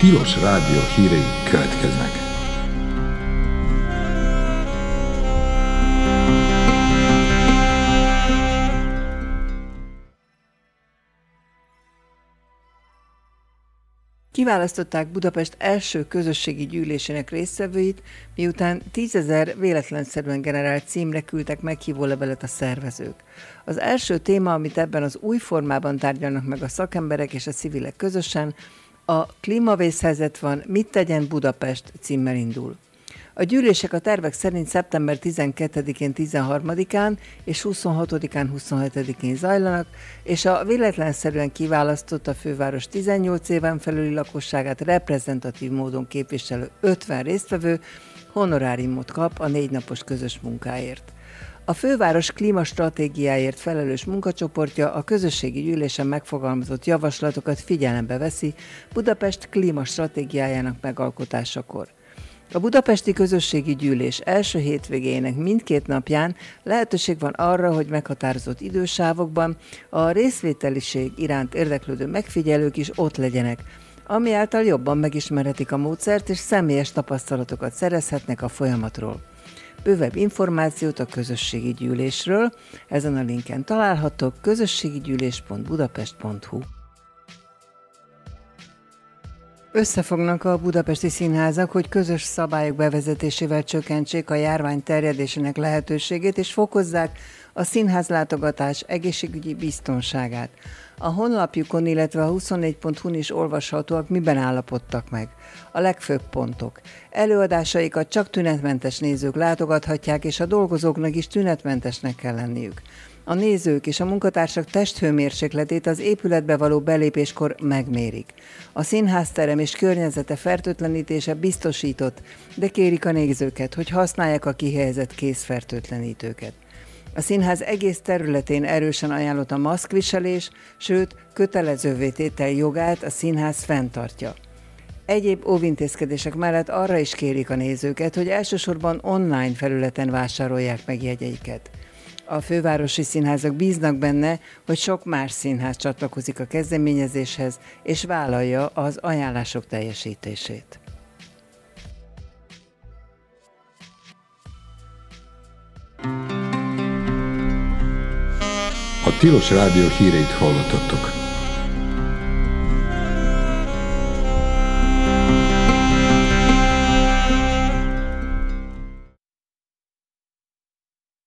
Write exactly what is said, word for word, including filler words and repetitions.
Tilos Rádió hírei következnek. Kiválasztották Budapest első közösségi gyűlésének résztvevőit, miután tízezer véletlenszerűen generált címre küldtek meghívólevelet a szervezők. Az első téma, amit ebben az új formában tárgyalnak meg a szakemberek és a civilek közösen, a klímavészhelyzet van, mit tegyen Budapest címmel indul. A gyűlések a tervek szerint szeptember tizenkettedikén, tizenharmadikán és huszonhatodikán, huszonhetedikén zajlanak, és a véletlenszerűen kiválasztott a főváros tizennyolc éven felüli lakosságát reprezentatív módon képviselő ötven résztvevő honoráriumot kap a négy napos közös munkáért. A főváros klímastratégiáért felelős munkacsoportja a közösségi gyűlésen megfogalmazott javaslatokat figyelembe veszi Budapest klímastratégiájának megalkotásakor. A budapesti közösségi gyűlés első hétvégéjének mindkét napján lehetőség van arra, hogy meghatározott idősávokban a részvételiség iránt érdeklődő megfigyelők is ott legyenek, ami által jobban megismerhetik a módszert és személyes tapasztalatokat szerezhetnek a folyamatról. Bővebb információt a közösségi gyűlésről ezen a linken találhatok: közösségigyűlés pont budapest pont hu. Összefognak a budapesti színházak, hogy közös szabályok bevezetésével csökkentsék a járvány terjedésének lehetőségét és fokozzák a színházlátogatás egészségügyi biztonságát. A honlapjukon, illetve a huszonnégy pont hu-n is olvashatóak, miben állapodtak meg. A legfőbb pontok. Előadásaikat csak tünetmentes nézők látogathatják, és a dolgozóknak is tünetmentesnek kell lenniük. A nézők és a munkatársak testhőmérsékletét az épületbe való belépéskor megmérik. A színházterem és környezete fertőtlenítése biztosított, de kérik a nézőket, hogy használják a kihelyezett kézfertőtlenítőket. A színház egész területén erősen ajánlott a maszkviselés, sőt, kötelezővé tétel jogát a színház fenntartja. Egyéb óvintézkedések mellett arra is kérik a nézőket, hogy elsősorban online felületen vásárolják meg jegyeiket. A fővárosi színházak bíznak benne, hogy sok más színház csatlakozik a kezdeményezéshez, és vállalja az ajánlások teljesítését. A Tilos Rádió híreit hallottattok.